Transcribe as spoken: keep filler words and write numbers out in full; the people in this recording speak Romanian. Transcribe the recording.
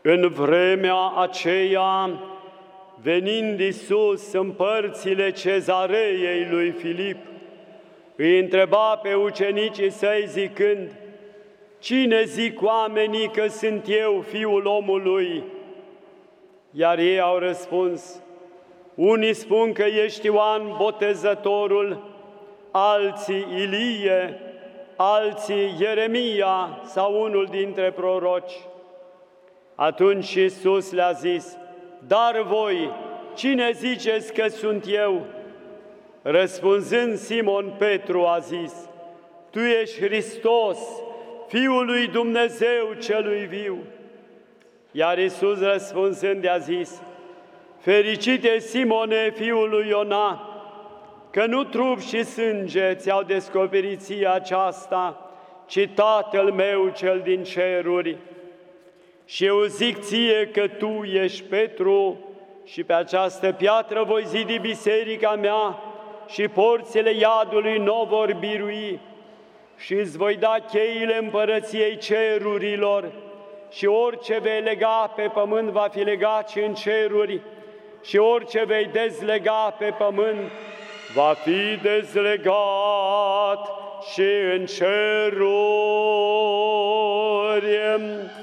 În vremea aceea, venind Iisus în părțile Cezareei lui Filip, îi întreba pe ucenicii săi zicând: Cine zic oamenii că sunt eu, Fiul omului? Iar ei au răspuns: unii spun că ești Ioan Botezătorul, alții Ilie, alții Ieremia sau unul dintre proroci. Atunci Iisus le-a zis: dar voi, cine ziceți că sunt eu? Răspunzând, Simon Petru a zis: Tu ești Hristos, Fiul lui Dumnezeu celui viu. Iar Iisus răspunzând i-a zis: Fericite Simone, fiul lui Iona, că nu trup și sânge ți-au descoperit ție aceasta, ci Tatăl meu cel din ceruri. Și eu zic ție că tu ești Petru și pe această piatră voi zidi biserica mea și porțile iadului nu vor birui. Și îți voi da cheile împărăției cerurilor și orice vei lega pe pământ va fi legat și în ceruri și orice vei dezlega pe pământ va fi dezlegat și în ceruri.